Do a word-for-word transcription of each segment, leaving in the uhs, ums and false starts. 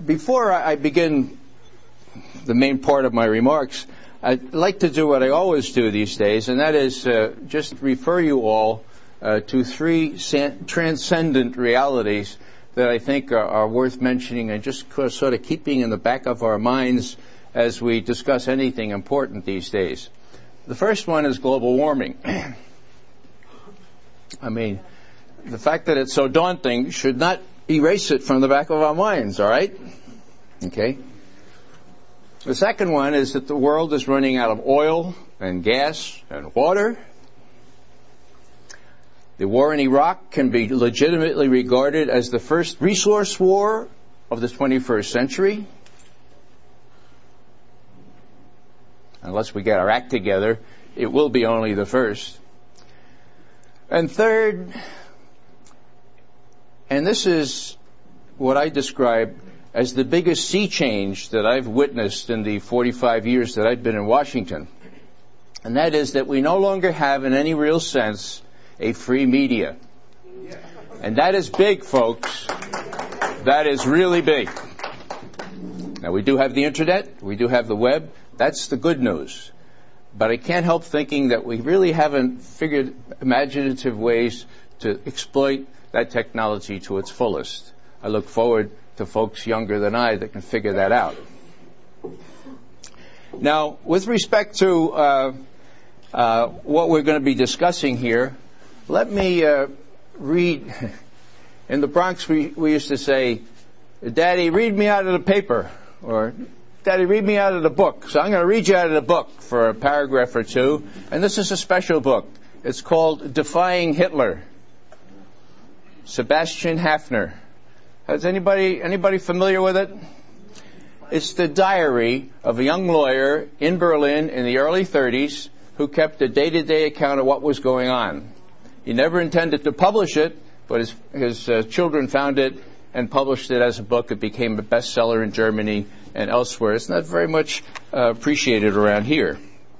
before I begin the main part of my remarks, I'd like to do what I always do these days, and that is uh, just refer you all uh, to three san- transcendent realities that I think are, are worth mentioning and just sort of keeping in the back of our minds as we discuss anything important these days. The first one is global warming. I mean, the fact that it's so daunting should not erase it from the back of our minds, all right? Okay. The second one is that the world is running out of oil and gas and water. The war in Iraq can be legitimately regarded as the first resource war of the twenty-first century. Unless we get our act together, it will be only the first. And third, and this is what I describe as the biggest sea change that I've witnessed in the forty-five years that I've been in Washington, and that is that we no longer have, in any real sense, a free media. And that is big, folks. That is really big. Now, we do have the internet, we do have the web. That's the good news. But I can't help thinking that we really haven't figured imaginative ways to exploit that technology to its fullest. I look forward to folks younger than I that can figure that out. Now, with respect to uh, uh, what we're going to be discussing here, let me uh, read. In the Bronx, we, we used to say, "Daddy, read me out of the paper," or "Daddy, read me out of the book." So I'm going to read you out of the book for a paragraph or two. And this is a special book. It's called Defying Hitler. Sebastian Haffner. Is anybody anybody familiar with it? It's the diary of a young lawyer in Berlin in the early thirties who kept a day-to-day account of what was going on. He never intended to publish it, but his, his uh, children found it and published it as a book. It became a bestseller in Germany and elsewhere. It's not very much uh, appreciated around here.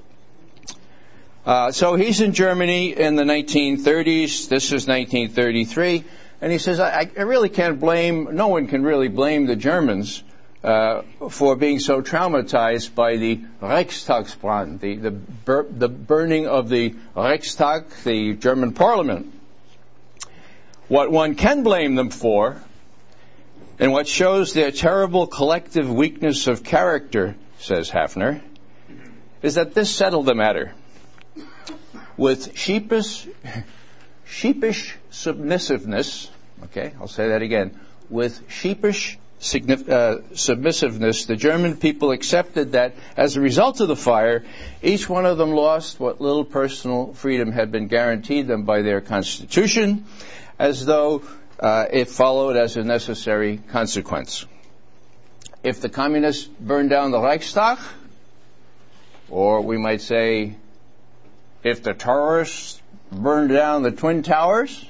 Uh, so he's in Germany in the nineteen thirties. This is nineteen thirty-three. And he says, I, I really can't blame, no one can really blame the Germans uh, for being so traumatized by the Reichstagsbrand, the, the, bur- the burning of the Reichstag, the German parliament. What one can blame them for, and what shows their terrible collective weakness of character, says Haffner, is that this settled the matter. With sheepish, sheepish submissiveness, okay, I'll say that again, with sheepish signif- uh, submissiveness, the German people accepted that as a result of the fire, each one of them lost what little personal freedom had been guaranteed them by their constitution, as though uh, it followed as a necessary consequence. If the communists burned down the Reichstag, or we might say, if the terrorists burned down the Twin Towers,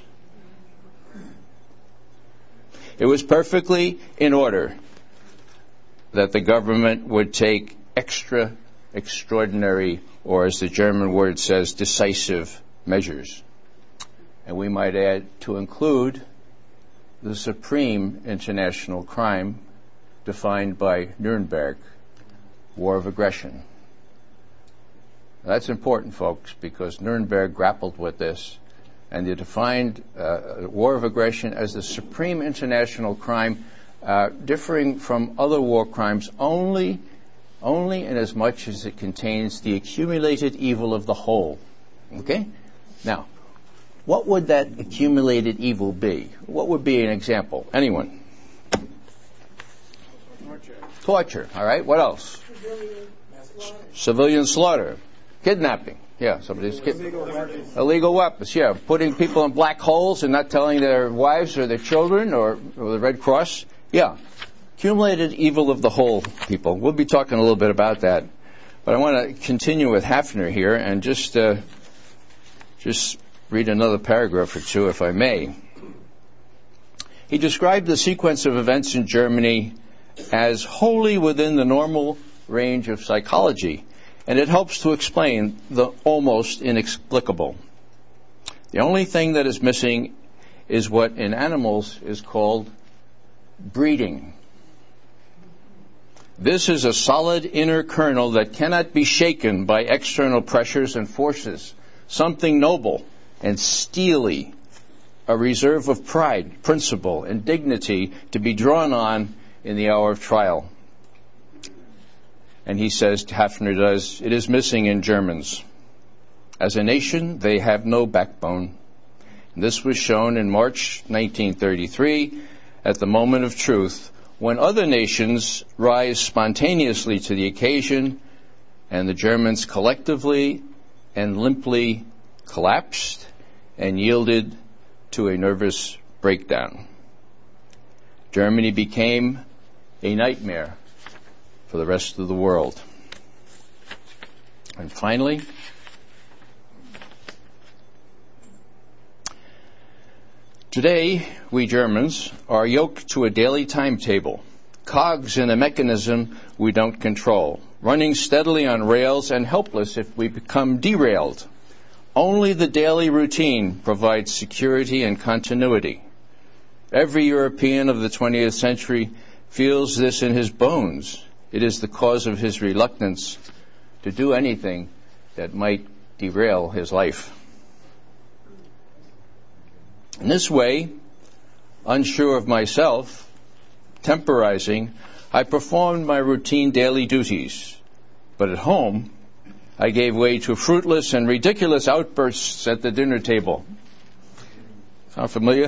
it was perfectly in order that the government would take extra, extraordinary, or as the German word says, decisive measures. And we might add to include the supreme international crime defined by Nuremberg, war of aggression. That's important, folks, because Nuremberg grappled with this, and they defined uh, war of aggression as the supreme international crime, uh, differing from other war crimes only, only in as much as it contains the accumulated evil of the whole. Okay? Now, what would that accumulated evil be? What would be an example? Anyone? Torture. Torture. All right. What else? Civilian slaughter. Civilian slaughter. Kidnapping. Yeah, somebody's kid- illegal weapons. Illegal weapons. Yeah, putting people in black holes and not telling their wives or their children or, or the Red Cross. Yeah, accumulated evil of the whole, people. We'll be talking a little bit about that, but I want to continue with Haffner here and just uh, just read another paragraph or two, if I may. He described the sequence of events in Germany as wholly within the normal range of psychology, and it helps to explain the almost inexplicable. The only thing that is missing is what in animals is called breeding. This is a solid inner kernel that cannot be shaken by external pressures and forces, something noble and steely, a reserve of pride, principle, and dignity to be drawn on in the hour of trial. And he says, Hafner does, it is missing in Germans. As a nation, they have no backbone. And this was shown in March nineteen thirty-three at the moment of truth, when other nations rise spontaneously to the occasion, and the Germans collectively and limply collapsed and yielded to a nervous breakdown. Germany became a nightmare for the rest of the world. And finally, today, we Germans are yoked to a daily timetable, cogs in a mechanism we don't control, running steadily on rails and helpless if we become derailed. Only the daily routine provides security and continuity. Every European of the twentieth century feels this in his bones. It is the cause of his reluctance to do anything that might derail his life. In this way, unsure of myself, temporizing, I performed my routine daily duties. But at home, I gave way to fruitless and ridiculous outbursts at the dinner table. Sound familiar?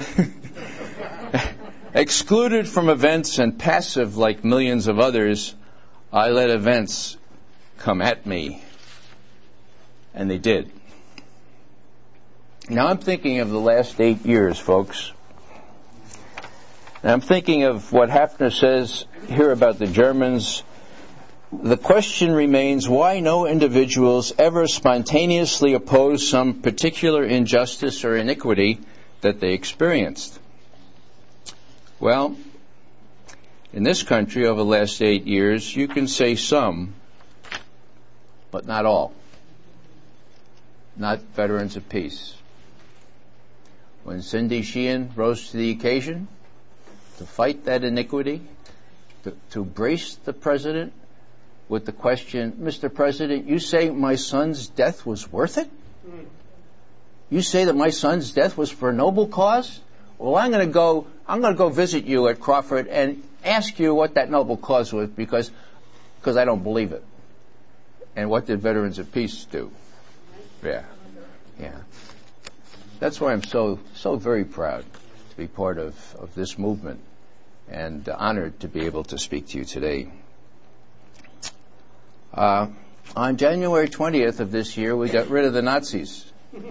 Excluded from events and passive like millions of others, I let events come at me. And they did. Now I'm thinking of the last eight years, folks. And I'm thinking of what Hafner says here about the Germans. The question remains why no individuals ever spontaneously oppose some particular injustice or iniquity that they experienced. Well, in this country over the last eight years, you can say some, but not all. Not veterans of peace. When Cindy Sheehan rose to the occasion to fight that iniquity, to, to brace the president with the question, Mister President, you say my son's death was worth it? You say that my son's death was for a noble cause? Well, I'm going to go, I'm going to go visit you at Crawford and ask you what that noble cause was because, because I don't believe it. And what did Veterans of Peace do? Yeah. Yeah. That's why I'm so, so very proud to be part of, of this movement and honored to be able to speak to you today. Uh, on January twentieth of this year, we got rid of the Nazis.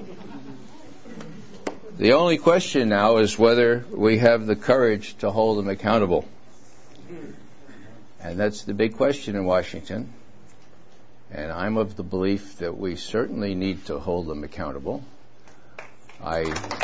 The only question now is whether we have the courage to hold them accountable. And that's the big question in Washington. And I'm of the belief that we certainly need to hold them accountable. I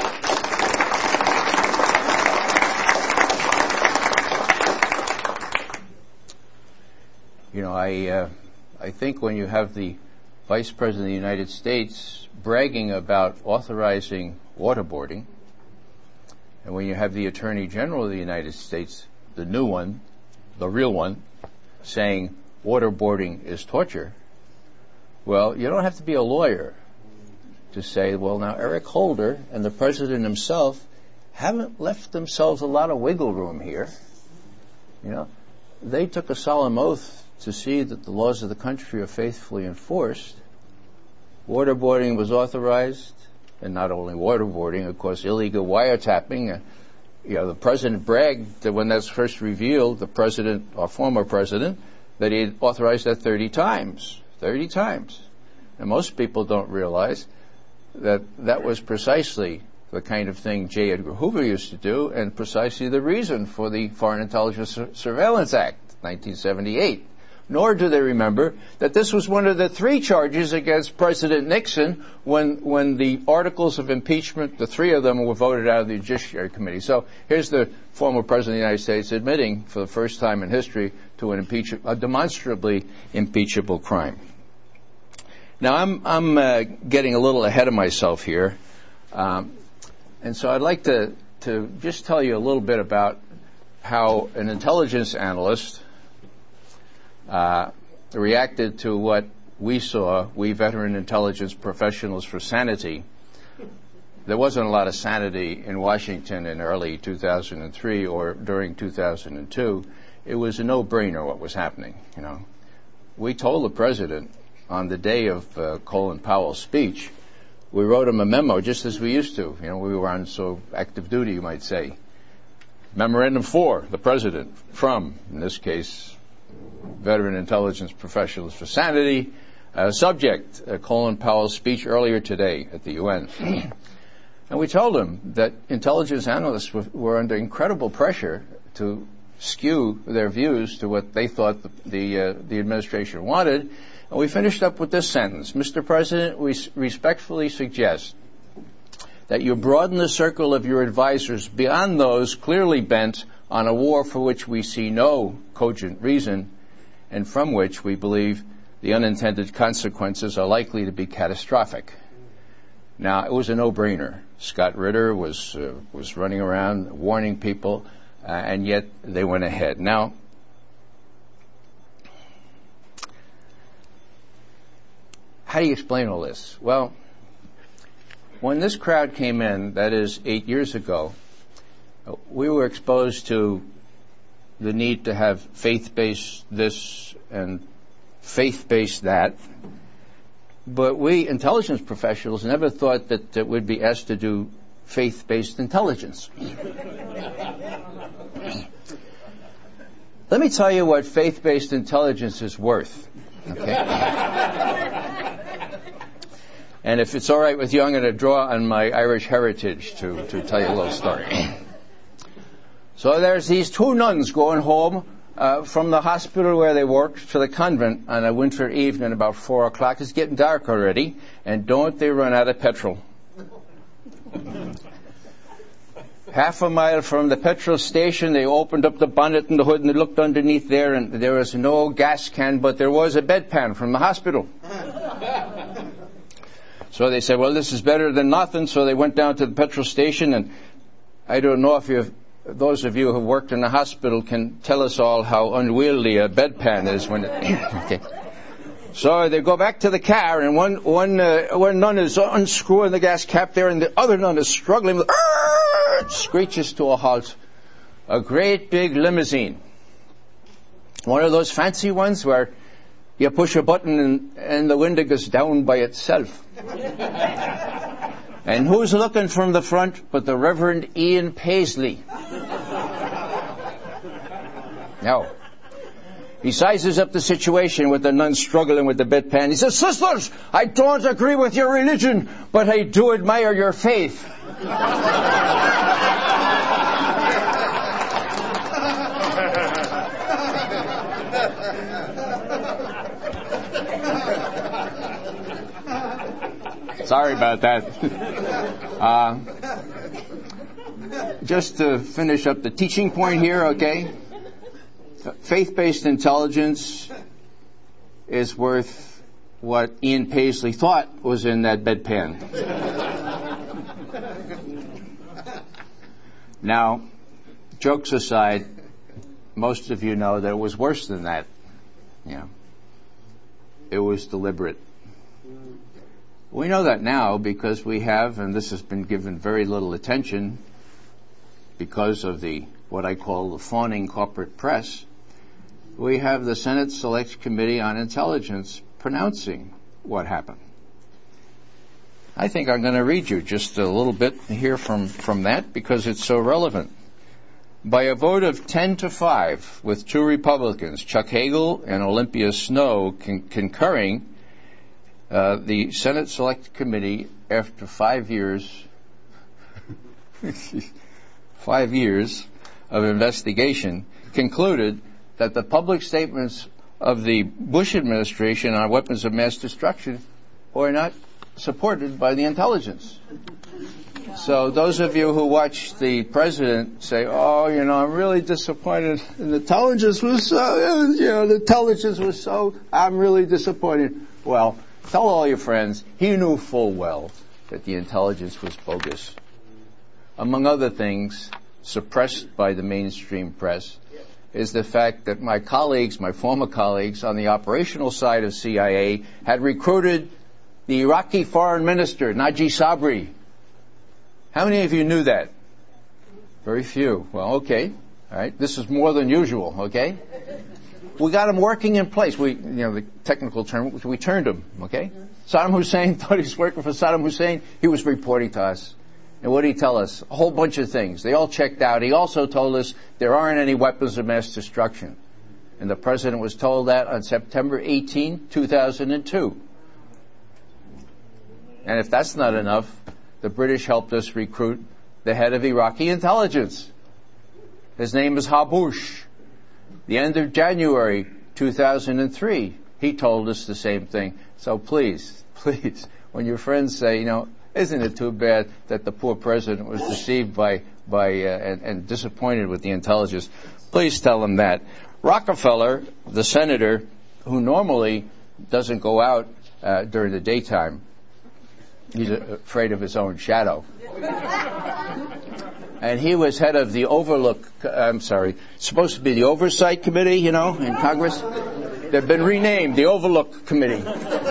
You know, I uh, I think when you have the Vice President of the United States bragging about authorizing waterboarding, and when you have the Attorney General of the United States, the new one, the real one, saying waterboarding is torture, well, you don't have to be a lawyer to say, well, now Eric Holder and the President himself haven't left themselves a lot of wiggle room here. You know, they took a solemn oath to see that the laws of the country are faithfully enforced. Waterboarding was authorized, and not only waterboarding, of course, illegal wiretapping. Uh, you know, the President bragged that when that's first revealed, the President, or former President, that he had authorized that thirty times. thirty times. And most people don't realize that that was precisely the kind of thing J. Edgar Hoover used to do, and precisely the reason for the Foreign Intelligence Sur- Surveillance Act, nineteen seventy-eight. Nor do they remember that this was one of the three charges against President Nixon when when the articles of impeachment, the three of them were voted out of the Judiciary Committee. So here's the former President of the United States admitting for the first time in history to an impeach- a demonstrably impeachable crime. Now, I'm, I'm uh, getting a little ahead of myself here. Um, and so I'd like to, to just tell you a little bit about how an intelligence analyst uh, reacted to what we saw, we veteran intelligence professionals for sanity. There wasn't a lot of sanity in Washington in early two thousand three or during two thousand two. It was a no-brainer what was happening, you know. We told the president on the day of uh, Colin Powell's speech, we wrote him a memo just as we used to. You know, we were on so active duty, you might say. Memorandum for the president from, in this case, veteran intelligence professionals for sanity. Uh, subject, uh, Colin Powell's speech earlier today at the U N. And we told him that intelligence analysts were, were under incredible pressure to skew their views to what they thought the the, uh, the administration wanted. And we finished up with this sentence: Mister President, we s- respectfully suggest that you broaden the circle of your advisors beyond those clearly bent on a war for which we see no cogent reason and from which we believe the unintended consequences are likely to be catastrophic. Now, it was a no-brainer. Scott Ritter was uh, was running around warning people, uh, and yet they went ahead. Now, how do you explain all this? Well, when this crowd came in, that is eight years ago, we were exposed to the need to have faith-based this and faith-based that. But we intelligence professionals never thought that, that we'd be asked to do faith-based intelligence. Let me tell you what faith-based intelligence is worth. Okay? And if it's all right with you, I'm going to draw on my Irish heritage to, to tell you a little story. So there's these two nuns going home uh, from the hospital where they worked to the convent on a winter evening about four o'clock. It's getting dark already, and don't they run out of petrol. Half a mile from the petrol station, they opened up the bonnet and the hood, and they looked underneath there, and there was no gas can, but there was a bedpan from the hospital. So they said, well, this is better than nothing, so they went down to the petrol station, and I don't know if you've those of you who have worked in the hospital can tell us all how unwieldy a bedpan is when it... Okay. So they go back to the car, and one one uh, one nun is unscrewing the gas cap there, and the other nun is struggling with... Screeches to a halt. A great big limousine. One of those fancy ones where you push a button and, and the window goes down by itself. And who's looking from the front but the Reverend Ian Paisley? Now, he sizes up the situation with the nun struggling with the bedpan. He says, sisters, I don't agree with your religion, but I do admire your faith. Sorry about that. uh, just to finish up the teaching point here, okay? Faith-based intelligence is worth what Ian Paisley thought was in that bedpan. Now, jokes aside, most of you know that it was worse than that. Yeah. It was deliberate. We know that now because we have, and this has been given very little attention because of the, what I call the fawning corporate press, we have the Senate Select Committee on Intelligence pronouncing what happened. I think I'm going to read you just a little bit here from, from that because it's so relevant. By a vote of ten to five, with two Republicans, Chuck Hagel and Olympia Snowe, con- concurring, uh, the Senate Select Committee, after five years, five years of investigation, concluded that the public statements of the Bush administration on weapons of mass destruction were not supported by the intelligence. So those of you who watch the president say, oh, you know, I'm really disappointed. And the intelligence was so, you know, the intelligence was so, I'm really disappointed. Well, tell all your friends, he knew full well that the intelligence was bogus. Among other things, suppressed by the mainstream press, is the fact that my colleagues, my former colleagues on the operational side of C I A had recruited the Iraqi foreign minister, Naji Sabri. How many of you knew that? Very few. Well, okay. All right. This is more than usual, okay? We got him working in place. We, you know, the technical term, we turned him, okay? Saddam Hussein thought he was working for Saddam Hussein. He was reporting to us. And what did he tell us? A whole bunch of things. They all checked out. He also told us there aren't any weapons of mass destruction. And the president was told that on September eighteenth, two thousand two. And if that's not enough, the British helped us recruit the head of Iraqi intelligence. His name is Habush. The end of January two thousand three, he told us the same thing. So please, please, when your friends say, you know, isn't it too bad that the poor president was deceived by, by uh, and, and disappointed with the intelligence, please tell them that. Rockefeller, the senator, who normally doesn't go out uh, during the daytime, he's afraid of his own shadow. And he was head of the Overlook, I'm sorry, supposed to be the Oversight Committee, you know, in Congress. They've been renamed the Overlook Committee.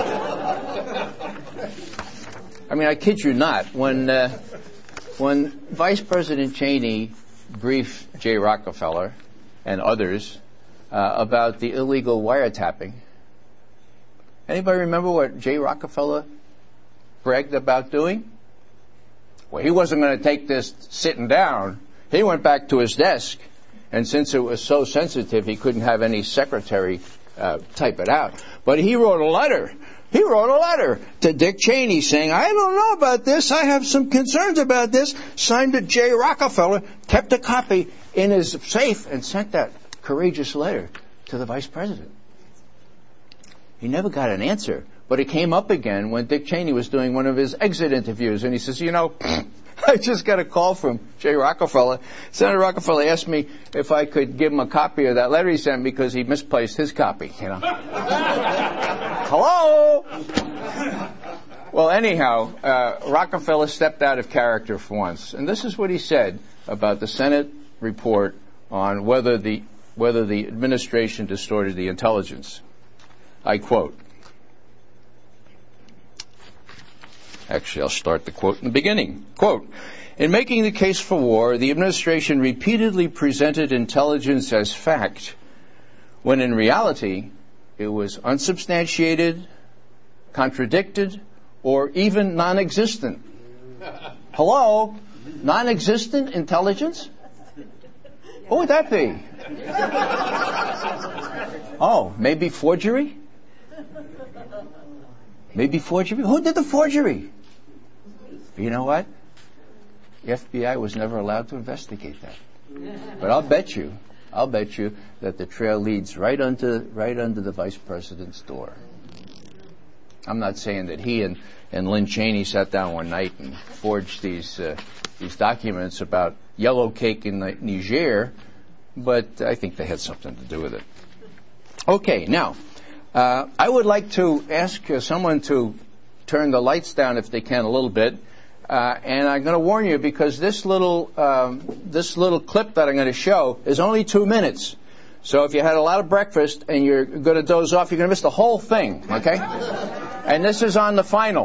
I mean, I kid you not. When uh, when Vice President Cheney briefed Jay Rockefeller and others uh, about the illegal wiretapping, anybody remember what Jay Rockefeller bragged about doing? Well, he wasn't going to take this sitting down. He went back to his desk, and since it was so sensitive, he couldn't have any secretary uh, type it out. But he wrote a letter. He wrote a letter to Dick Cheney saying, I don't know about this. I have some concerns about this. Signed to Jay Rockefeller, kept a copy in his safe, and sent that courageous letter to the vice president. He never got an answer. But it came up again when Dick Cheney was doing one of his exit interviews. And he says, you know, I just got a call from Jay Rockefeller. Senator Rockefeller asked me if I could give him a copy of that letter he sent because he misplaced his copy, you know. Hello? Well, anyhow, uh, Rockefeller stepped out of character for once. And this is what he said about the Senate report on whether the, whether the administration distorted the intelligence. I quote. Actually, I'll start the quote in the beginning. Quote, in making the case for war, the administration repeatedly presented intelligence as fact, when in reality it was unsubstantiated, contradicted, or even non-existent. Hello? Non-existent intelligence? What would that be? Oh, maybe forgery? Maybe forgery? Who did the forgery? You know what? The F B I was never allowed to investigate that. But I'll bet you, I'll bet you that the trail leads right under, right under the vice president's door. I'm not saying that he and, and Lynn Cheney sat down one night and forged these uh, these documents about yellow cake in Niger, but I think they had something to do with it. Okay, now, uh, I would like to ask uh, someone to turn the lights down if they can a little bit. Uh, and I'm going to warn you because this little um, this little clip that I'm going to show is only two minutes. So if you had a lot of breakfast and you're going to doze off, you're going to miss the whole thing, okay? And this is on the final.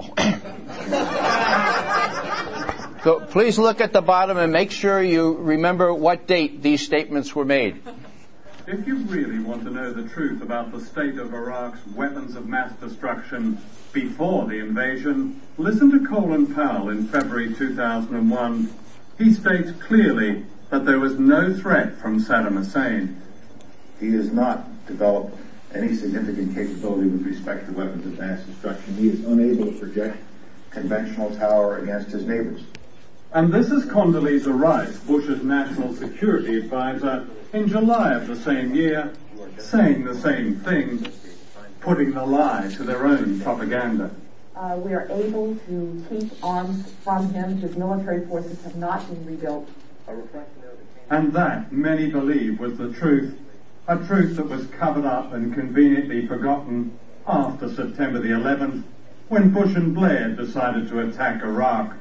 So please look at the bottom and make sure you remember what date these statements were made. If you really want to know the truth about the state of Iraq's weapons of mass destruction before the invasion, listen to Colin Powell in February two thousand one. He states clearly that there was no threat from Saddam Hussein. He has not developed any significant capability with respect to weapons of mass destruction. He is unable to project conventional power against his neighbors. And this is Condoleezza Rice, Bush's national security advisor, in July of the same year, saying the same thing, putting the lie to their own propaganda. Uh, we are able to keep arms from him. His military forces have not been rebuilt. And that, many believe, was the truth, a truth that was covered up and conveniently forgotten after September the eleventh, when Bush and Blair decided to attack Iraq.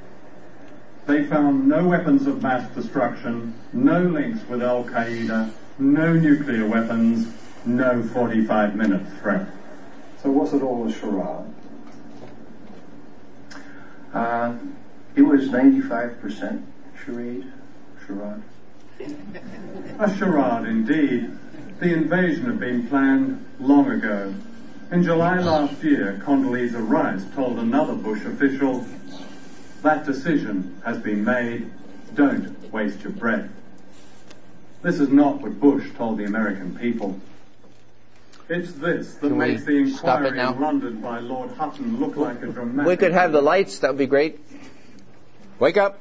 They found no weapons of mass destruction, no links with Al-Qaeda, no nuclear weapons, no forty-five minute threat. So was it all a charade? Uh, it was ninety-five percent charade, charade. A charade indeed. The invasion had been planned long ago. In July last year, Condoleezza Rice told another Bush official, "That decision has been made. Don't waste your breath." This is not what Bush told the American people. It's this that Can we makes the stop it inquiry now? in London by Lord Hutton look like a dramatic... We could have the lights. That would be great. Wake up.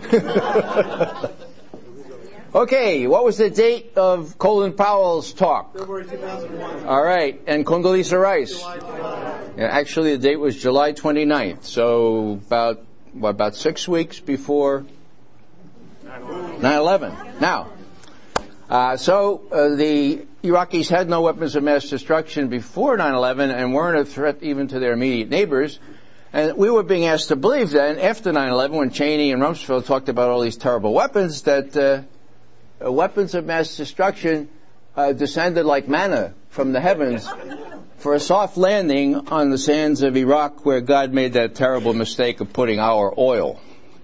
Okay, what was the date of Colin Powell's talk? February two thousand one. All right, and Condoleezza Rice? July twenty-ninth. Yeah, actually, the date was July twenty-ninth, so about, what, about six weeks before nine eleven. Now, uh, so uh, the Iraqis had no weapons of mass destruction before nine eleven and weren't a threat even to their immediate neighbors. And we were being asked to believe then, after nine eleven, when Cheney and Rumsfeld talked about all these terrible weapons, that uh, uh, weapons of mass destruction uh, descended like manna from the heavens for a soft landing on the sands of Iraq, where God made that terrible mistake of putting our oil.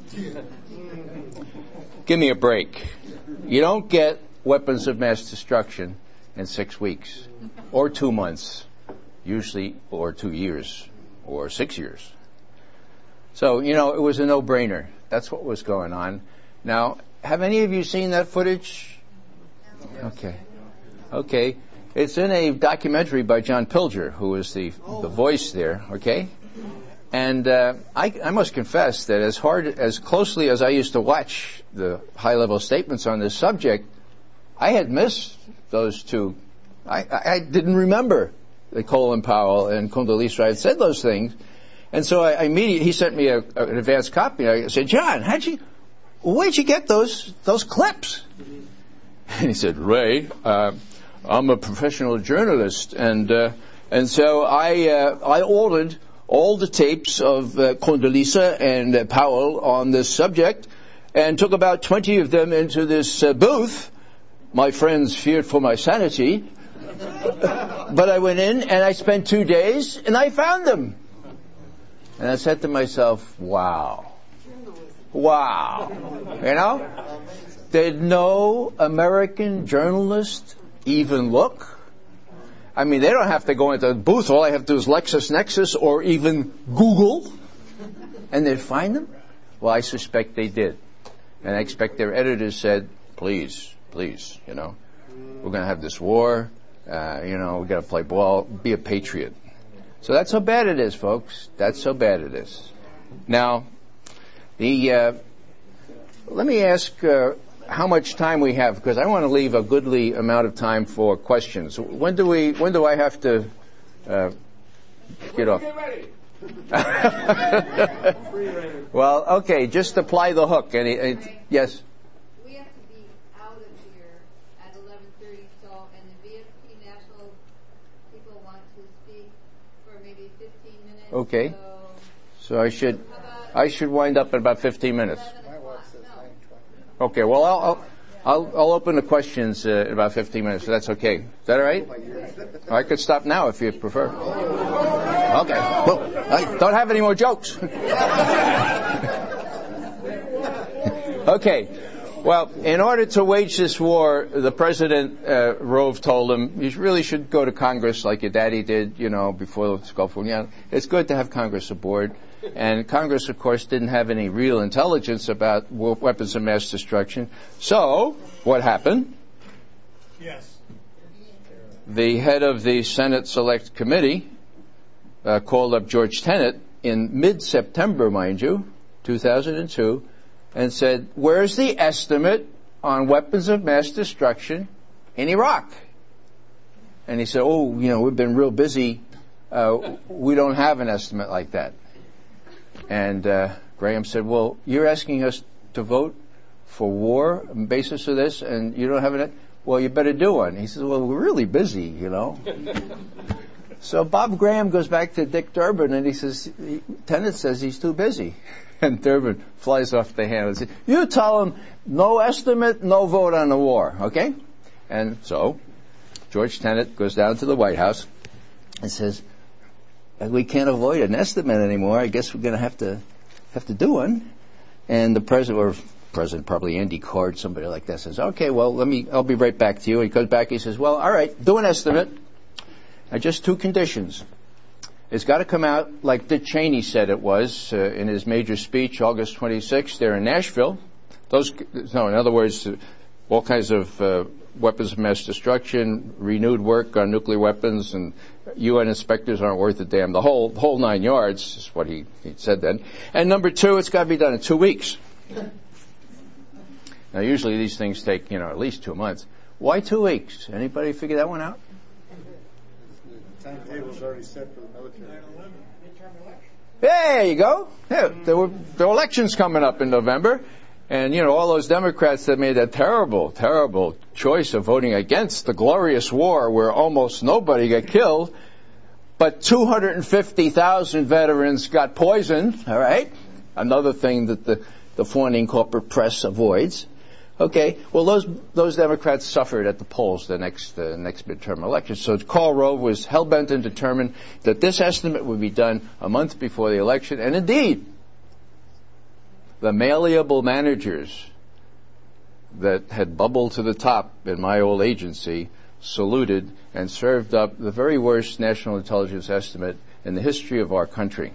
Give me a break. You don't get weapons of mass destruction in six weeks, or two months, usually, or two years, or six years. So, you know, it was a no-brainer. That's what was going on. Now, have any of you seen that footage? Okay. Okay. It's in a documentary by John Pilger, who is the the voice there, okay? And uh, I, I must confess that as hard, as closely as I used to watch the high-level statements on this subject, I had missed those two. I, I, I didn't remember that Colin Powell and Condoleezza Rice said those things. And so I, I immediately, he sent me a, an advanced copy. I said, "John, how'd you, where'd you get those those clips?" And he said, "Ray, uh, I'm a professional journalist, and uh, and so I uh, I ordered all the tapes of uh, Condoleezza and uh, Powell on this subject, and took about twenty of them into this uh, booth. My friends feared for my sanity, but I went in and I spent two days and I found them." And I said to myself, wow, wow, you know, did no American journalist even look? I mean, they don't have to go into the booth. All I have to do is LexisNexis or even Google, and they'd find them. Well, I suspect they did. And I expect their editors said, please, please, you know, we're going to have this war, uh, you know, we've got to play ball, be a patriot. So that's how bad it is, folks. That's how bad it is. Now, the uh, let me ask uh, how much time we have, because I want to leave a goodly amount of time for questions. When do we? When do I have to uh, get off? Get ready. Well, okay. Just apply the hook. Any? any yes. We have to be out of here at eleven thirty. So, and the V S P National people want to speak for maybe fifteen minutes. Okay. So, So I should I should wind up in about fifteen minutes. No. Okay. Well, I'll I'll I'll, I'll open the questions uh, in about fifteen minutes. So that's okay. Is that all right? I could stop now if you prefer. Okay. Well, I don't have any more jokes. Okay. Well, in order to wage this war, the President, uh, Rove told him, you really should go to Congress like your daddy did, you know, before the Gulf War. Yeah, it's good to have Congress aboard. And Congress, of course, didn't have any real intelligence about weapons of mass destruction. So, what happened? Yes. The head of the Senate Select Committee uh, called up George Tenet in mid-September, mind you, two thousand two, and said, where's the estimate on weapons of mass destruction in Iraq? And he said, oh, you know, we've been real busy. Uh, we don't have an estimate like that. And uh, Graham said, well, you're asking us to vote for war on the basis of this, and you don't have an... Well, you better do one. He says, well, we're really busy, you know. So Bob Graham goes back to Dick Durbin, and he says, Tenet says he's too busy. And Durbin flies off the handle and says, you tell him no estimate, no vote on the war, okay? And so George Tenet goes down to the White House and says, we can't avoid an estimate anymore. I guess we're going to have to have to do one. And the president, or president, probably Andy Card, somebody like that, says, okay, well, let me, I'll be right back to you. He goes back, he says, well, all right, do an estimate. And just two conditions. It's got to come out like Dick Cheney said it was uh, in his major speech, August twenty-sixth, there in Nashville. Those, no, in other words, uh, all kinds of uh, weapons of mass destruction, renewed work on nuclear weapons, and U N inspectors aren't worth a damn. The whole whole nine yards is what he, he said then. And number two, it's got to be done in two weeks. Now, usually these things take, you know, at least two months. Why two weeks? Anybody figure that one out? The timetable's already set for the military. There you go. Yeah, there were there were elections coming up in November. And, you know, all those Democrats that made that terrible, terrible choice of voting against the glorious war where almost nobody got killed, but two hundred fifty thousand veterans got poisoned, all right? Another thing that the, the fawning corporate press avoids. Okay, well, those those Democrats suffered at the polls the next uh, next midterm election. So Karl Rove was hell-bent and determined that this estimate would be done a month before the election. And indeed, the malleable managers that had bubbled to the top in my old agency saluted and served up the very worst national intelligence estimate in the history of our country.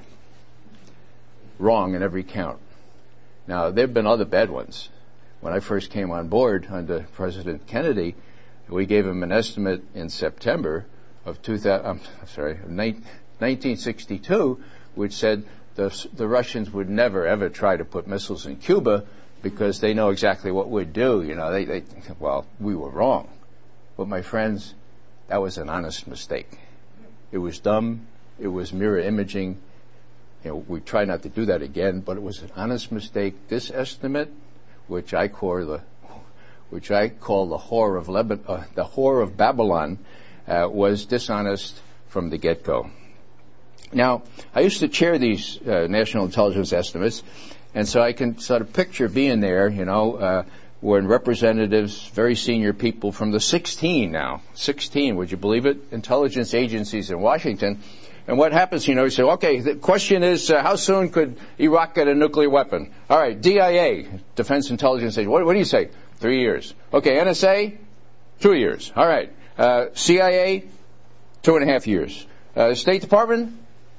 Wrong in every count. Now, there have been other bad ones. When I first came on board under President Kennedy, we gave him an estimate in September of two thousand, I'm sorry, nineteen sixty-two, which said the, the Russians would never ever try to put missiles in Cuba because they know exactly what we'd do. You know, they, they well, we were wrong. But my friends, that was an honest mistake. It was dumb. It was mirror imaging. You know, we try not to do that again, but it was an honest mistake. This estimate, which I call the, which I call the whore of Lebanon, uh, the whore of Babylon, uh, was dishonest from the get-go. Now, I used to chair these uh, national intelligence estimates, and so I can sort of picture being there, you know, uh, when representatives, very senior people from the sixteen now, sixteen, would you believe it, intelligence agencies in Washington. And what happens, you know, you say, okay, the question is, uh, how soon could Iraq get a nuclear weapon? All right, D I A, Defense Intelligence Agency, what, what do you say? Three years. Okay, N S A, two years. All right, uh, C I A, two and a half years. Uh, State Department?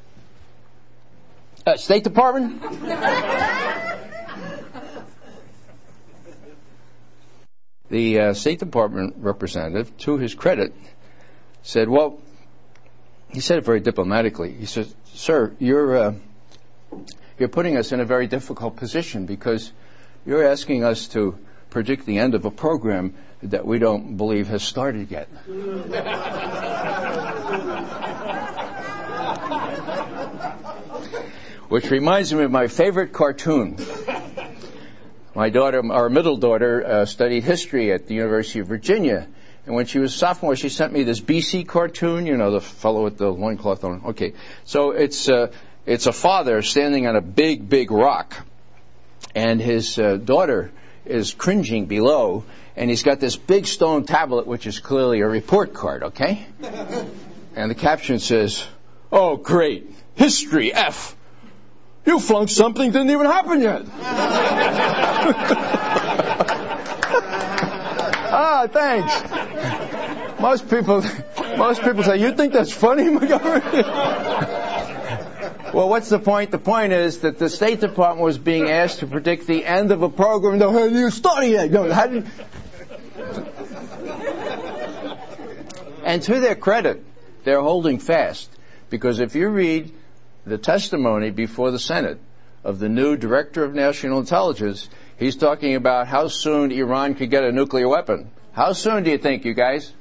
Uh, State Department? The uh, State Department representative, to his credit, said, well, he said it very diplomatically. He said, sir, you're uh, you're putting us in a very difficult position because you're asking us to predict the end of a program that we don't believe has started yet. Which reminds me of my favorite cartoon. My daughter, our middle daughter, uh, studied history at the University of Virginia. And when she was a sophomore, she sent me this B C cartoon, you know, the fellow with the loincloth on. Okay. So it's, uh, it's a father standing on a big, big rock. And his uh, daughter is cringing below. And he's got this big stone tablet, which is clearly a report card, okay? And the caption says, oh, great. History, F. You flunked something didn't even happen yet. Ah, thanks. Most people, most people say, you think that's funny, Montgomery? Well, what's the point? The point is that the State Department was being asked to predict the end of a program. No, how did you study it? No, how did... And to their credit, they're holding fast. Because if you read the testimony before the Senate of the new Director of National Intelligence, he's talking about how soon Iran could get a nuclear weapon. How soon do you think, you guys?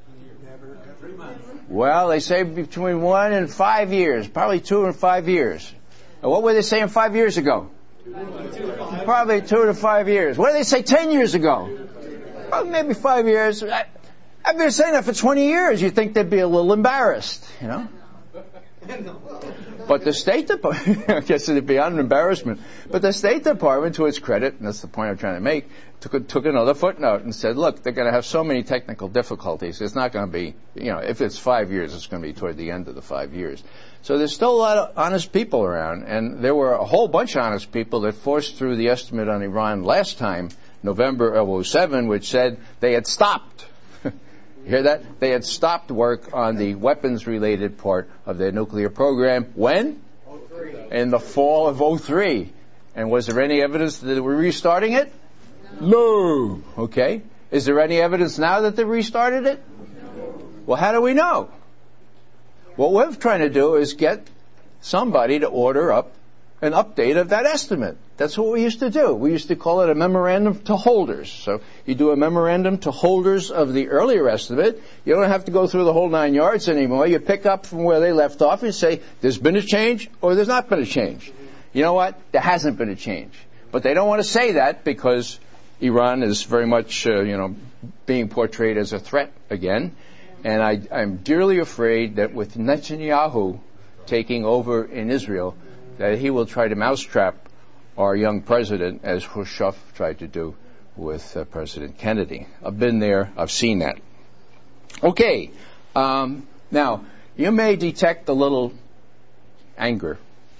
Well, they say between one and five years, probably two and five years. And what were they saying five years ago? Probably two to five years. What did they say ten years ago? Well, maybe five years. I, I've been saying that for twenty years. You'd think they'd be a little embarrassed, you know? But the State Department, I guess it'd be an embarrassment, but the State Department, to its credit, and that's the point I'm trying to make, took, took another footnote and said, look, they're going to have so many technical difficulties, it's not going to be, you know, if it's five years, it's going to be toward the end of the five years. So there's still a lot of honest people around, and there were a whole bunch of honest people that forced through the estimate on Iran last time, November of oh seven, which said they had stopped. You hear that? They had stopped work on the weapons-related part of their nuclear program. When? oh three. In the fall of oh three. And was there any evidence that they were restarting it? No. No. Okay. Is there any evidence now that they restarted it? No. Well, how do we know? What we're trying to do is get somebody to order up an update of that estimate. That's what we used to do. We used to call it a memorandum to holders. So you do a memorandum to holders of the earlier estimate. You don't have to go through the whole nine yards anymore. You pick up from where they left off and say, there's been a change or there's not been a change. You know what? There hasn't been a change. But they don't want to say that because Iran is very much, uh, you know, being portrayed as a threat again. And I, I'm dearly afraid that with Netanyahu taking over in Israel, that he will try to mousetrap our young president, as Khrushchev tried to do with uh, President Kennedy. I've been there. I've seen that. Okay. Um, now, you may detect a little anger.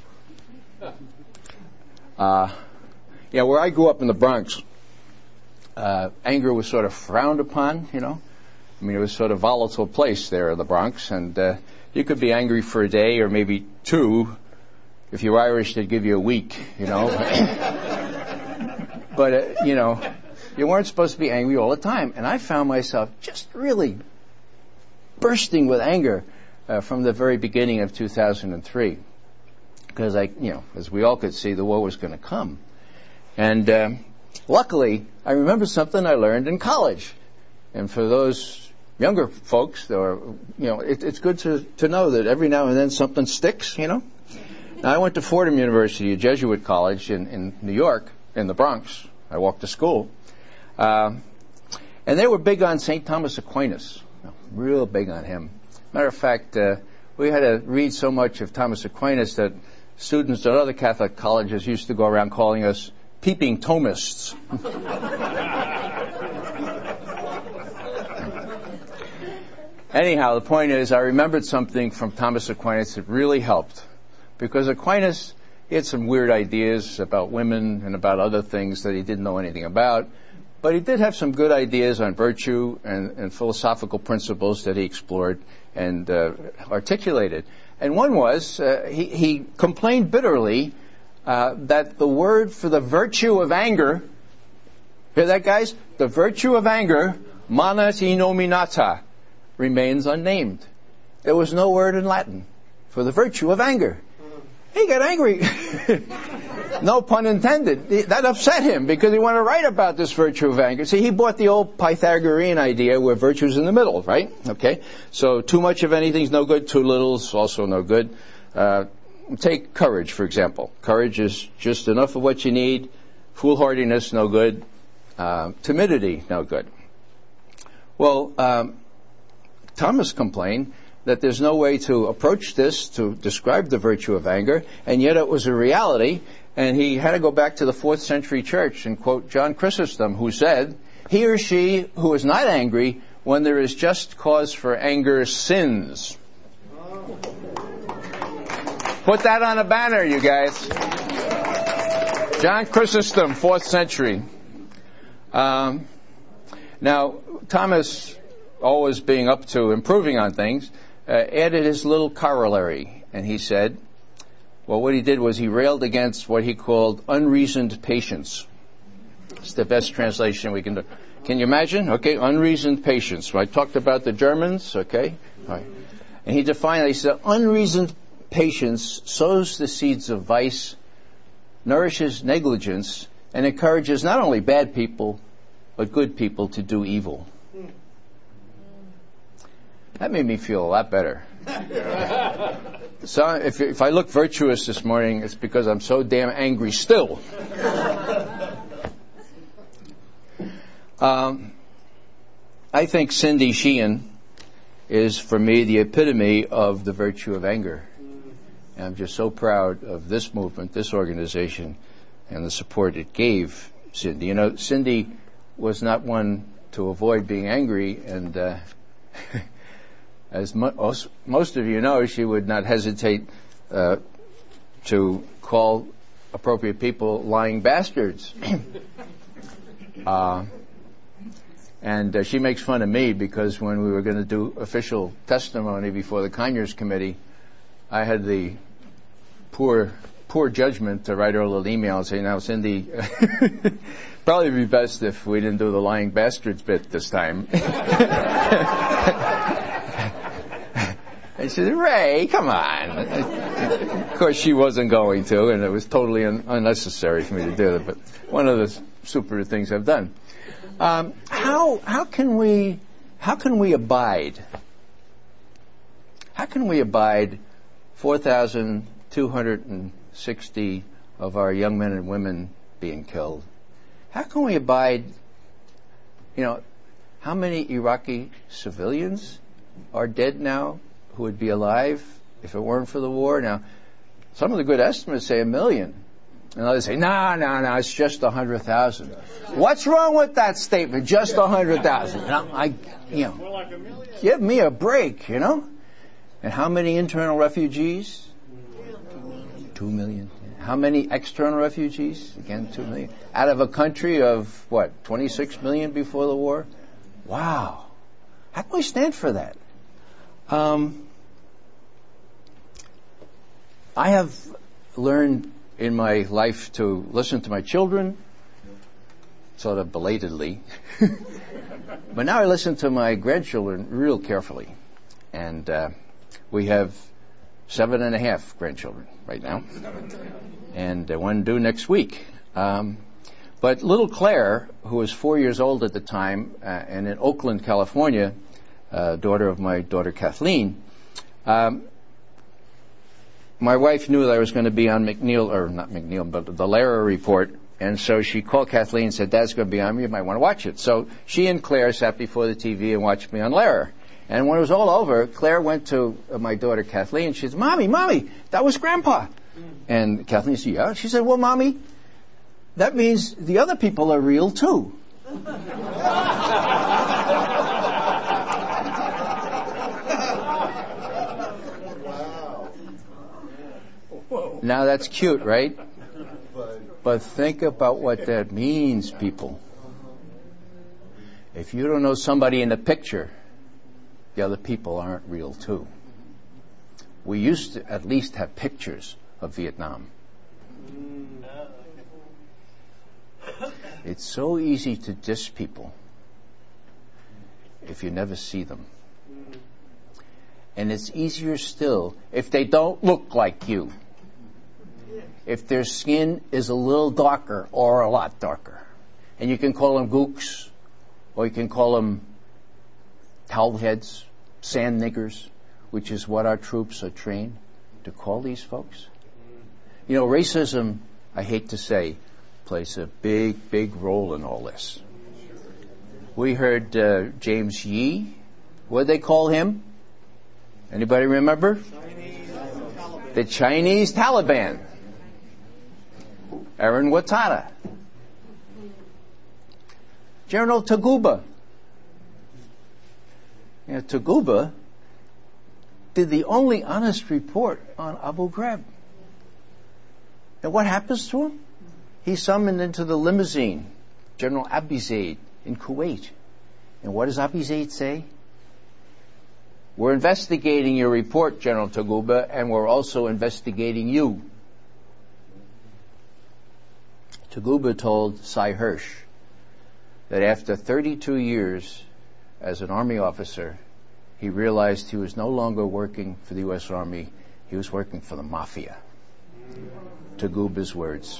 Uh, yeah, where I grew up in the Bronx, uh, anger was sort of frowned upon, you know. I mean, it was sort of a volatile place there in the Bronx, and uh, you could be angry for a day or maybe two. If you're Irish, they'd give you a week, you know. But, uh, you know, you weren't supposed to be angry all the time. And I found myself just really bursting with anger uh, from the very beginning of two thousand three. Because, I, you know, as we all could see, the war was going to come. And uh, luckily, I remember something I learned in college. And for those younger folks, or, you know, it, it's good to, to know that every now and then something sticks, you know. Now, I went to Fordham University, a Jesuit college in, in New York, in the Bronx. I walked to school. Uh, and they were big on Saint Thomas Aquinas, real big on him. Matter of fact, uh, we had to read so much of Thomas Aquinas that students at other Catholic colleges used to go around calling us peeping Thomists. Anyhow, the point is, I remembered something from Thomas Aquinas that really helped. Because Aquinas, he had some weird ideas about women and about other things that he didn't know anything about. But he did have some good ideas on virtue and, and philosophical principles that he explored and uh, articulated. And one was, uh, he, he complained bitterly uh, that the word for the virtue of anger, hear that, guys? The virtue of anger, manas innominata, remains unnamed. There was no word in Latin for the virtue of anger. He got angry. No pun intended. That upset him because he wanted to write about this virtue of anger. See, he bought the old Pythagorean idea where virtue's in the middle, right? Okay. So too much of anything's no good, too little is also no good. Uh, take courage, for example. Courage is just enough of what you need. Foolhardiness, no good. Uh, timidity, no good. Well, um, Thomas complained that there's no way to approach this to describe the virtue of anger, and yet it was a reality, and he had to go back to the fourth century church and quote John Chrysostom, who said, he or she who is not angry when there is just cause for anger sins. Put that on a banner, you guys. John Chrysostom, fourth century. Um, now, Thomas, always being up to improving on things, Uh, added his little corollary, and he said, well, what he did was he railed against what he called unreasoned patience. It's the best translation we can do. Can you imagine? Okay, unreasoned patience. So I talked about the Germans, okay? All right. And he defined it, he said, unreasoned patience sows the seeds of vice, nourishes negligence, and encourages not only bad people, but good people to do evil. That made me feel a lot better. So if, if I look virtuous this morning, it's because I'm so damn angry still. um, I think Cindy Sheehan is, for me, the epitome of the virtue of anger. And I'm just so proud of this movement, this organization, and the support it gave Cindy. You know, Cindy was not one to avoid being angry, and uh, as mo- most of you know, she would not hesitate uh, to call appropriate people lying bastards. uh, and uh, she makes fun of me because when we were going to do official testimony before the Conyers Committee, I had the poor poor judgment to write her a little email and say, now, Cindy, probably be best if we didn't do the lying bastards bit this time. And she said, Ray, come on. Of course, she wasn't going to, and it was totally un- unnecessary for me to do it, but one of the super things I've done. Um, how how can we how can we abide? How can we abide four thousand two hundred sixty of our young men and women being killed? How can we abide, you know, how many Iraqi civilians are dead now who would be alive if it weren't for the war? Now, some of the good estimates say a million. And others say, no, no, no, it's just a hundred thousand. What's wrong with that statement? Just a hundred thousand. You know, I, you know, give me a break, you know? And how many internal refugees? Two million. How many external refugees? Again, two million. Out of a country of, what, twenty-six million before the war? Wow. How can we stand for that? Um, I have learned in my life to listen to my children, sort of belatedly. But now I listen to my grandchildren real carefully. And uh, we have seven and a half grandchildren right now, and uh, one due next week. Um, but little Claire, who was four years old at the time, uh, and in Oakland, California, uh, daughter of my daughter Kathleen, um, my wife knew that I was going to be on McNeil, or not McNeil, but the Lehrer Report, and so she called Kathleen and said, Dad's going to be on, you might want to watch it. So she and Claire sat before the T V and watched me on Lehrer. And when it was all over, Claire went to uh, my daughter Kathleen, and she said, Mommy, Mommy, that was Grandpa. And Kathleen said, yeah. She said, well, Mommy, that means the other people are real too. Now that's cute, right? But think about what that means, people. If you don't know somebody in the picture, the other people aren't real too. We used to at least have pictures of Vietnam. It's so easy to diss people if you never see them. And it's easier still if they don't look like you. If their skin is a little darker or a lot darker. And you can call them gooks, or you can call them towelheads, sand niggers, which is what our troops are trained to call these folks. You know, racism, I hate to say, plays a big, big role in all this. We heard uh, James Yee. What did they call him? Anybody remember? Chinese the Chinese Taliban. Aaron Wattada. General Taguba. You know, Taguba did the only honest report on Abu Ghraib. And what happens to him? He's summoned into the limousine, General Abizaid in Kuwait. And what does Abizaid say? We're investigating your report, General Taguba, and we're also investigating you. Taguba told Cy Hirsch that after thirty-two years as an Army officer, he realized he was no longer working for the U S Army, he was working for the Mafia. Taguba's words.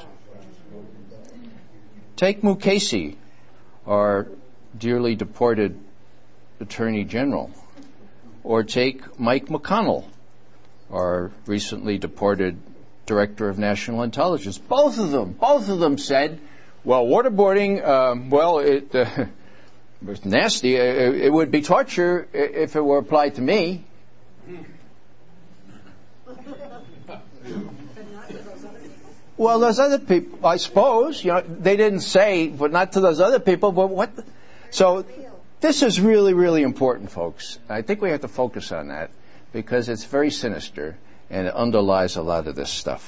Take Mukasey, our dearly deported Attorney General, or take Mike McConnell, our recently deported Director of National Intelligence. Both of them, both of them said, well, waterboarding, um, well, it uh, was nasty. It, it would be torture if it were applied to me. Well, those other people, I suppose, you know, they didn't say, but not to those other people, but what? The, so this is really, really important, folks. I think we have to focus on that because it's very sinister and it underlies a lot of this stuff.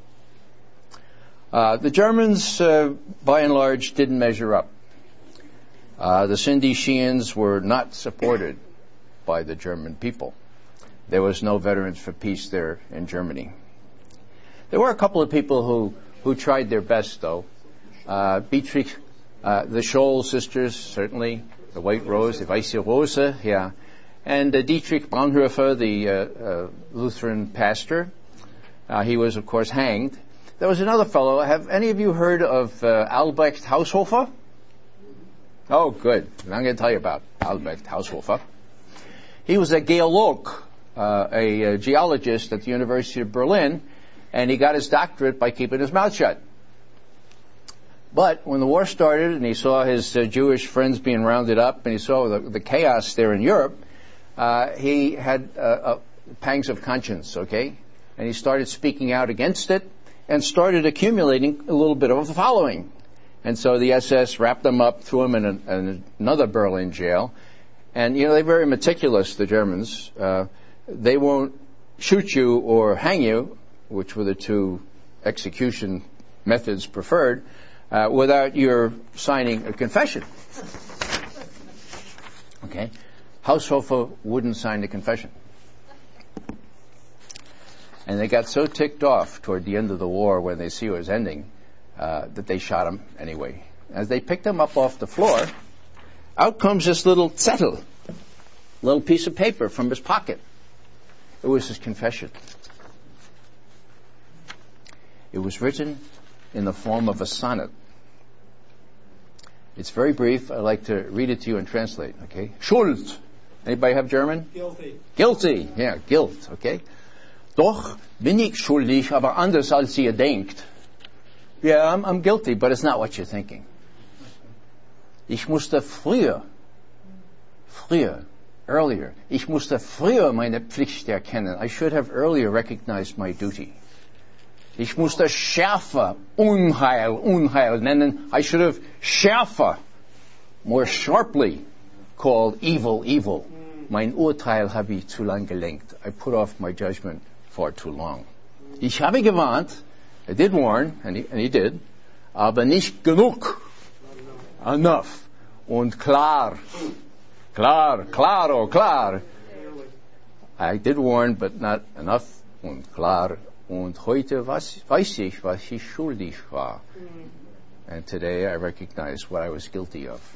Uh, the Germans, uh, by and large, didn't measure up. Uh, the Sindhi Shians were not supported by the German people. There was no Veterans for Peace there in Germany. There were a couple of people who, who tried their best, though. Uh, Beatrix, uh, the Scholl sisters, certainly, the White Rose, the Weiße Rose, yeah. And uh, Dietrich Bonhoeffer, the uh, uh, Lutheran pastor, uh, he was, of course, hanged. There was another fellow. Have any of you heard of uh, Albrecht Haushofer? Oh, good. I'm going to tell you about Albrecht Haushofer. He was a geolog, uh, a, a geologist at the University of Berlin, and he got his doctorate by keeping his mouth shut. But when the war started and he saw his uh, Jewish friends being rounded up and he saw the, the chaos there in Europe, uh, he had uh, uh, pangs of conscience, okay? And he started speaking out against it and started accumulating a little bit of a following. And so the S S wrapped him up, threw him in, an, in another Berlin jail. And, you know, they're very meticulous, the Germans. Uh, they won't shoot you or hang you, which were the two execution methods preferred, uh, without your signing a confession. Okay? Haushofer wouldn't sign the confession. And they got so ticked off toward the end of the war when they see it was ending uh, that they shot him anyway. As they picked him up off the floor, out comes this little zettel, little piece of paper from his pocket. It was his confession. It was written in the form of a sonnet. It's very brief. I'd like to read it to you and translate, okay? Schuld. Anybody have German? Guilty. Guilty. Yeah, guilt, okay? Doch bin ich schuldig, aber anders als ihr denkt. Yeah, I'm, I'm guilty, but it's not what you're thinking. Ich musste früher, früher, earlier, ich musste früher meine Pflicht erkennen. I should have earlier recognized my duty. Ich musste schärfer Unheil, Unheil nennen. I should have schärfer, more sharply called evil, evil. Mein Urteil habe ich zu lang gelenkt. I put off my judgment far too long. Ich habe gewarnt, I did warn, and he, and he did, aber nicht genug. Enough. Und klar. Klar, claro, klar. I did warn, but not enough. Und klar. Und heute was, weiß ich, was ich schuldig war. And today I recognize what I was guilty of.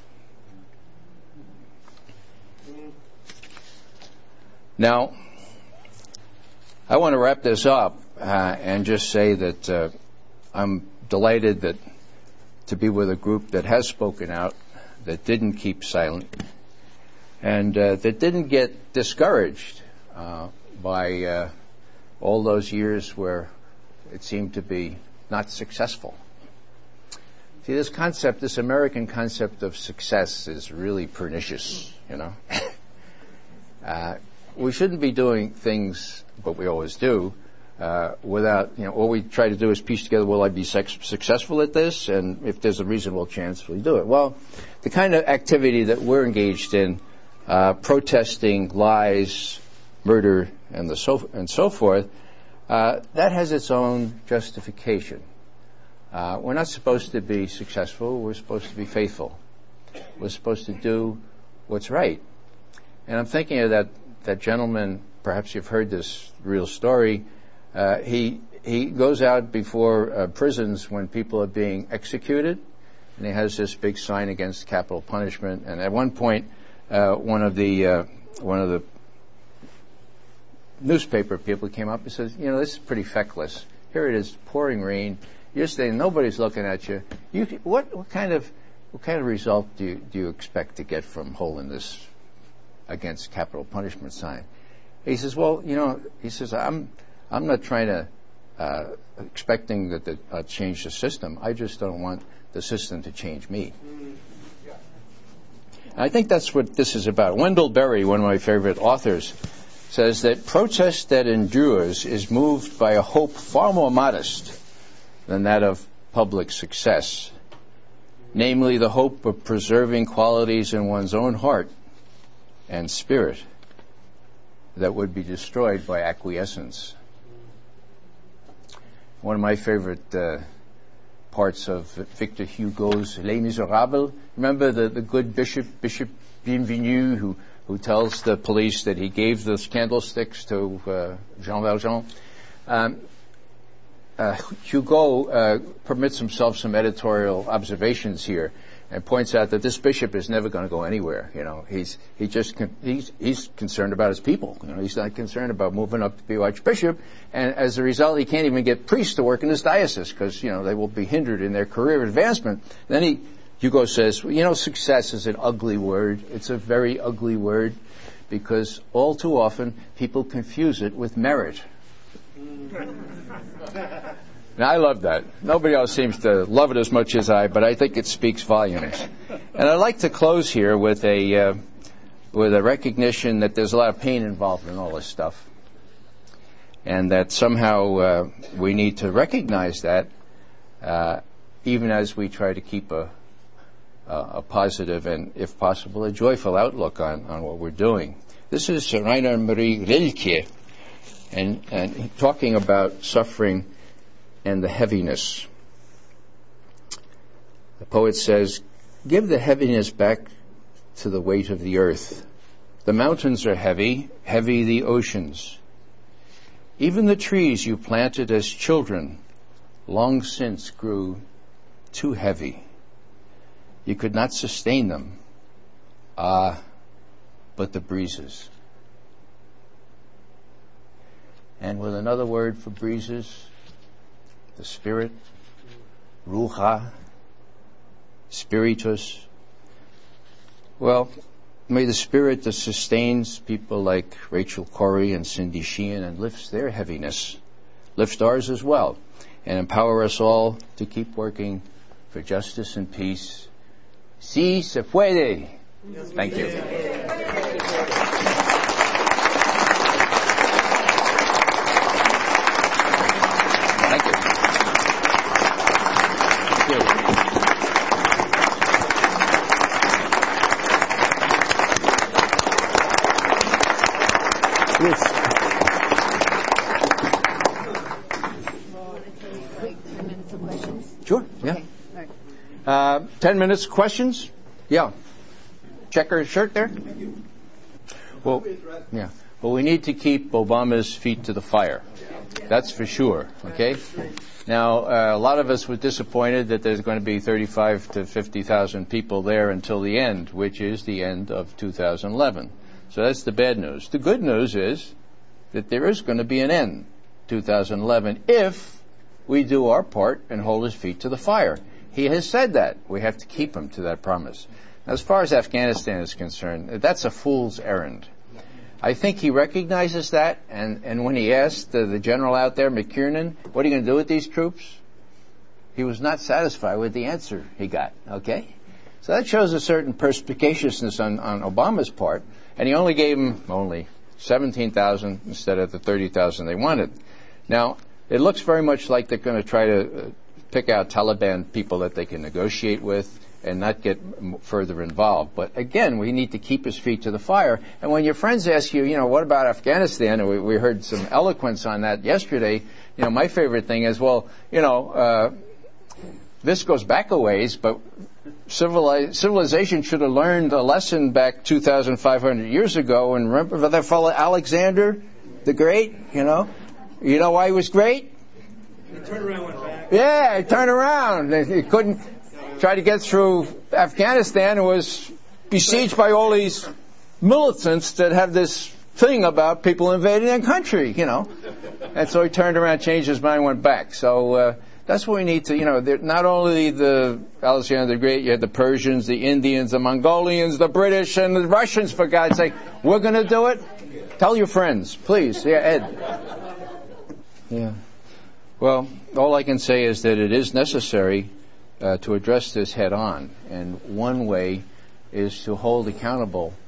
Now, I want to wrap this up uh, and just say that uh, I'm delighted that to be with a group that has spoken out, that didn't keep silent, and uh, that didn't get discouraged uh, by uh, all those years where it seemed to be not successful. See, this concept, this American concept of success is really pernicious, you know. uh, we shouldn't be doing things, but we always do, uh, without, you know, all we try to do is piece together, will I be sex- successful at this? And if there's a reasonable chance, we'll do it. Well, the kind of activity that we're engaged in, uh, protesting lies, murder, and the so and so forth, uh, that has its own justification. Uh, we're not supposed to be successful. We're supposed to be faithful. We're supposed to do what's right. And I'm thinking of that that gentleman. Perhaps you've heard this real story. Uh, he he goes out before uh, prisons when people are being executed, and he has this big sign against capital punishment. And at one point, uh, one of the uh, one of the newspaper people came up and says, "You know, this is pretty feckless. Here it is, pouring rain. You're saying nobody's looking at you. You what what kind of what kind of result do you do you expect to get from holding this against capital punishment sign?" He says, "Well, you know," he says, "I'm I'm not trying to uh, expecting that the uh, change the system. I just don't want the system to change me." And I think that's what this is about. Wendell Berry, one of my favorite authors, says that protest that endures is moved by a hope far more modest than that of public success, namely the hope of preserving qualities in one's own heart and spirit that would be destroyed by acquiescence. One of my favorite uh, parts of Victor Hugo's Les Miserables, remember the, the good bishop, Bishop Bienvenu, who, who tells the police that he gave those candlesticks to uh, Jean Valjean? Um, uh, Hugo uh, permits himself some editorial observations here and points out that this bishop is never going to go anywhere. You know, he's he just con- he's he's concerned about his people. You know, he's not concerned about moving up to be archbishop, and as a result, he can't even get priests to work in his diocese because you know they will be hindered in their career advancement. Then he Hugo says, well, you know, success is an ugly word. It's a very ugly word because all too often people confuse it with merit. Now, I love that. Nobody else seems to love it as much as I, but I think it speaks volumes. And I'd like to close here with a uh, with a recognition that there's a lot of pain involved in all this stuff, and that somehow uh, we need to recognize that, uh, even as we try to keep a, a a positive and, if possible, a joyful outlook on, on what we're doing. This is Rainer Maria Rilke, and, and talking about suffering and the heaviness. The poet says, give the heaviness back to the weight of the earth. The mountains are heavy, heavy the oceans. Even the trees you planted as children long since grew too heavy. You could not sustain them. Ah, but the breezes. And with another word for breezes, the Spirit, Ruha, Spiritus. Well, may the Spirit that sustains people like Rachel Corrie and Cindy Sheehan and lifts their heaviness, lift ours as well, and empower us all to keep working for justice and peace. Si se puede. Thank you. Thank you. Thank you. Yes. ten minutes of questions? Sure, yeah. Okay. All right. Uh, ten minutes, questions? Yeah. Checker shirt there? Well, yeah. Well, we need to keep Obama's feet to the fire. That's for sure, okay? Now, uh, a lot of us were disappointed that there's going to be thirty-five to fifty thousand people there until the end, which is the end of two thousand eleven. So that's the bad news. The good news is that there is going to be an end, two thousand eleven, if we do our part and hold his feet to the fire. He has said that. We have to keep him to that promise. Now, as far as Afghanistan is concerned, that's a fool's errand. I think he recognizes that, and, and when he asked the, the general out there, McKiernan, what are you going to do with these troops? He was not satisfied with the answer he got, okay? So that shows a certain perspicaciousness on, on Obama's part, and he only gave them only seventeen thousand instead of the thirty thousand they wanted. Now, it looks very much like they're going to try to uh, pick out Taliban people that they can negotiate with and not get m- further involved. But again, we need to keep his feet to the fire. And when your friends ask you, you know, what about Afghanistan? And we, we heard some eloquence on that yesterday. You know, my favorite thing is, well, you know, uh, this goes back a ways, but civili- civilization should have learned a lesson back two thousand five hundred years ago. And remember that fellow Alexander the Great, you know? You know why he was great? He turned around and went back. Yeah, he turned around. He couldn't try to get through Afghanistan and was besieged by all these militants that have this thing about people invading their country, you know. And so he turned around, changed his mind, went back. So uh, that's what we need to, you know, not only the Alexander the Great, you had the Persians, the Indians, the Mongolians, the British, and the Russians, for God's sake. We're going to do it. Tell your friends, please. Yeah, Ed. Yeah. Well, all I can say is that it is necessary uh, to address this head on, and one way is to hold accountable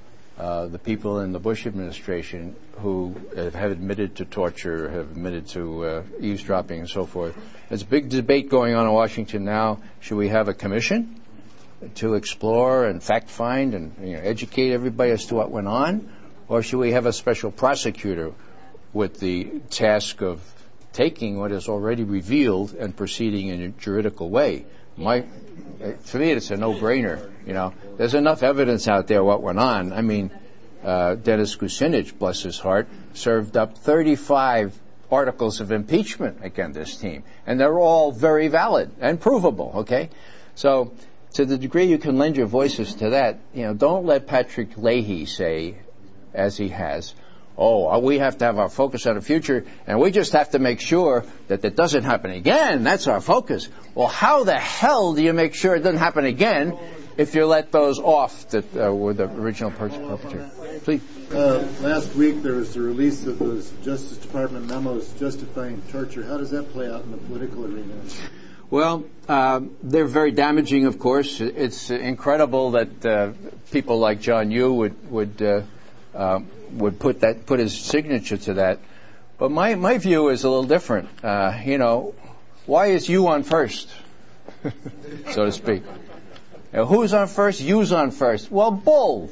uh, the people in the Bush administration who have admitted to torture, have admitted to uh, eavesdropping and so forth. There's a big debate going on in Washington now. Should we have a commission to explore and fact-find and you know, educate everybody as to what went on? Or should we have a special prosecutor with the task of taking what is already revealed and proceeding in a juridical way? My, to me, it's a no-brainer. You know, there's enough evidence out there what went on. I mean, uh, Dennis Kucinich, bless his heart, served up thirty-five articles of impeachment against this team, and they're all very valid and provable. Okay, so to the degree you can lend your voices to that, you know, don't let Patrick Leahy say, as he has, oh, we have to have our focus on the future, and we just have to make sure that that doesn't happen again. That's our focus. Well, how the hell do you make sure it doesn't happen again if you let those off that uh, were the original perpetrator? Please. Uh, last week there was the release of those Justice Department memos justifying torture. How does that play out in the political arena? Well, uh, they're very damaging, of course. It's incredible that uh, people like John Yoo would would uh, uh, would put that put his signature to that. But my my view is a little different. Uh, you know, why is you on first, so to speak? Now, who's on first? You's on first. Well, bull.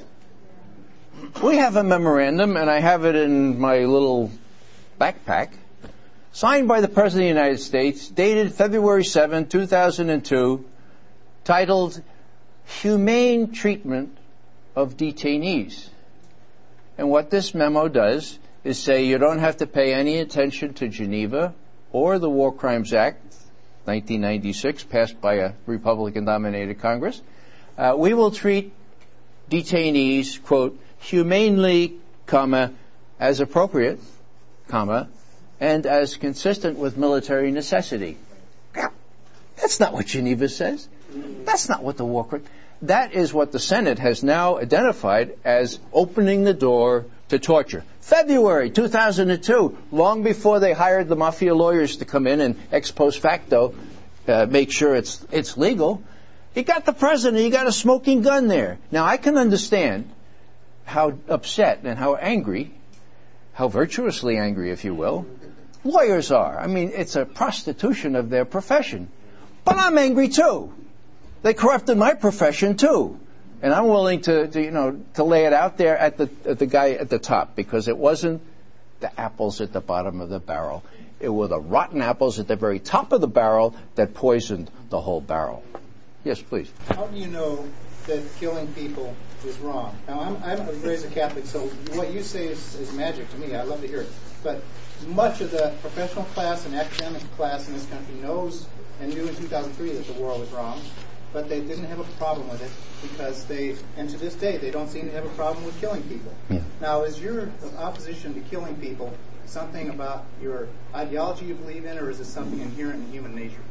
We have a memorandum, and I have it in my little backpack, signed by the President of the United States, dated February seventh, two thousand two, titled Humane Treatment of Detainees. And what this memo does is say you don't have to pay any attention to Geneva or the War Crimes Act, nineteen ninety-six, passed by a Republican-dominated Congress. Uh, we will treat detainees, quote, humanely, comma, as appropriate, comma, and as consistent with military necessity. That's not what Geneva says. That's not what the War Crimes... That is what the Senate has now identified as opening the door to torture. February two thousand two, long before they hired the mafia lawyers to come in and ex post facto uh, make sure it's it's legal. You got the president, you got a smoking gun there. Now, I can understand how upset and how angry, how virtuously angry, if you will, lawyers are. I mean, it's a prostitution of their profession. But I'm angry, too. They corrupted my profession, too. And I'm willing to, to you know, to lay it out there at the at the guy at the top, because it wasn't the apples at the bottom of the barrel. It were the rotten apples at the very top of the barrel that poisoned the whole barrel. Yes, please. How do you know that killing people is wrong? Now, I'm, I'm raised a Catholic, so what you say is, is magic to me. I love to hear it. But much of the professional class and academic class in this country knows and knew in two thousand three that the war was wrong, but they didn't have a problem with it because they, and to this day, they don't seem to have a problem with killing people. Yeah. Now, is your opposition to killing people something about your ideology you believe in, or is it something inherent in human nature?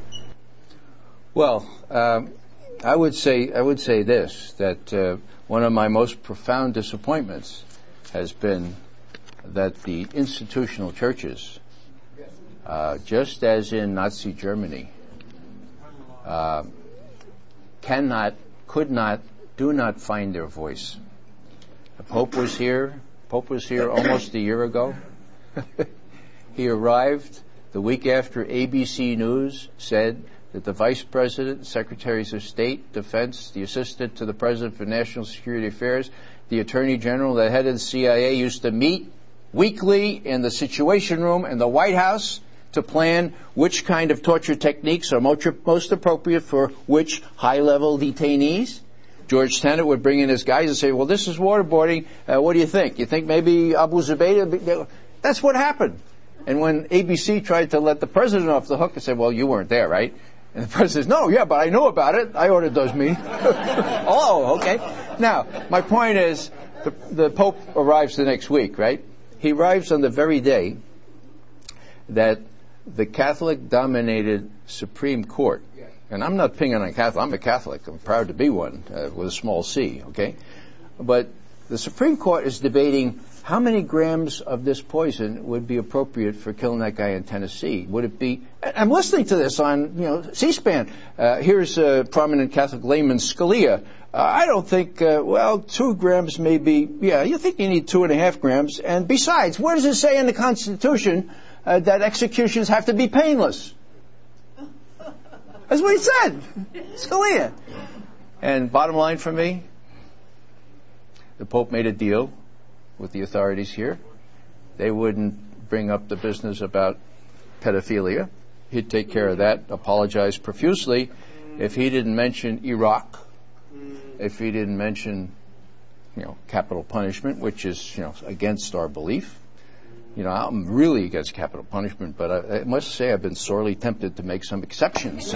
Well, um, I would say I would say this, that uh, one of my most profound disappointments has been that the institutional churches, uh, just as in Nazi Germany, uh, cannot, could not, do not find their voice. The Pope was here. Pope was here almost a year ago. He arrived the week after A B C News said that the Vice President, Secretaries of State, Defense, the Assistant to the President for National Security Affairs, the Attorney General, the head of the C I A used to meet weekly in the Situation Room in the White House to plan which kind of torture techniques are most appropriate for which high-level detainees. George Tenet would bring in his guys and say, well, this is waterboarding. Uh, what do you think? You think maybe Abu Zubaydah? That's what happened. And when A B C tried to let the president off the hook and said, well, you weren't there, right? And the president says, no, yeah, but I know about it. I ordered those meetings. Oh, okay. Now, my point is, the, the Pope arrives the next week, right? He arrives on the very day that the Catholic-dominated Supreme Court, and I'm not picking on Catholic, I'm a Catholic, I'm proud to be one, uh, with a small c, okay? But the Supreme Court is debating how many grams of this poison would be appropriate for killing that guy in Tennessee? Would it be? I'm listening to this on, you know, C-SPAN. Uh, here's a prominent Catholic layman, Scalia. Uh, I don't think, uh, well, two grams may be, yeah, you think you need two and a half grams. And besides, where does it say in the Constitution uh, that executions have to be painless? That's what he said, Scalia. And bottom line for me, the Pope made a deal with the authorities here. They wouldn't bring up the business about pedophilia. He'd take care of that, apologize profusely. If he didn't mention Iraq, if he didn't mention, you know, capital punishment, which is, you know, against our belief. You know, I'm really against capital punishment, but I, I must say I've been sorely tempted to make some exceptions.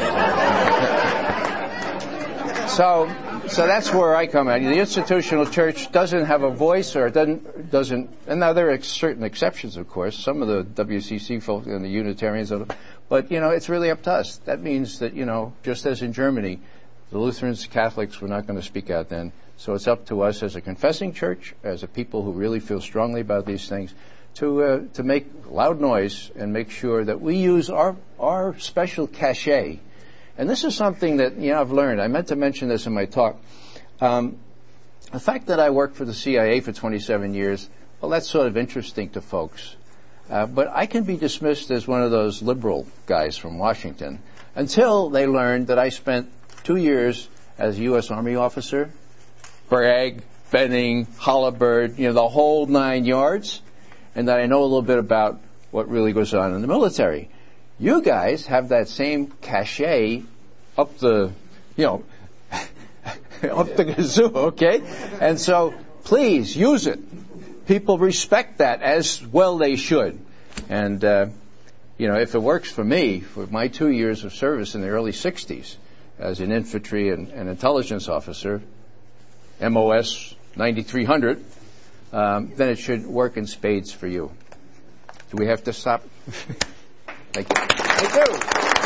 So, so that's where I come at. The institutional church doesn't have a voice, or it doesn't, doesn't, and now there are certain exceptions, of course. Some of the W C C folk and the Unitarians, but, you know, it's really up to us. That means that, you know, just as in Germany, the Lutherans, Catholics were not going to speak out then. So it's up to us as a confessing church, as a people who really feel strongly about these things, to uh, to make loud noise and make sure that we use our our special cachet. And this is something that, you know, I've learned. I meant to mention this in my talk. Um, the fact that I worked for the C I A for twenty-seven years, well, that's sort of interesting to folks. Uh, but I can be dismissed as one of those liberal guys from Washington until they learned that I spent two years as a U S Army officer, Bragg, Benning, Holabird, you know, the whole nine yards, and that I know a little bit about what really goes on in the military. You guys have that same cachet up the, you know, up the kazoo, okay? And so, please, use it. People respect that, as well they should. And, uh, you know, if it works for me, for my two years of service in the early sixties, as an infantry and, and intelligence officer, M O S ninety-three hundred, um, then it should work in spades for you. Do we have to stop? Thank you. Thank you.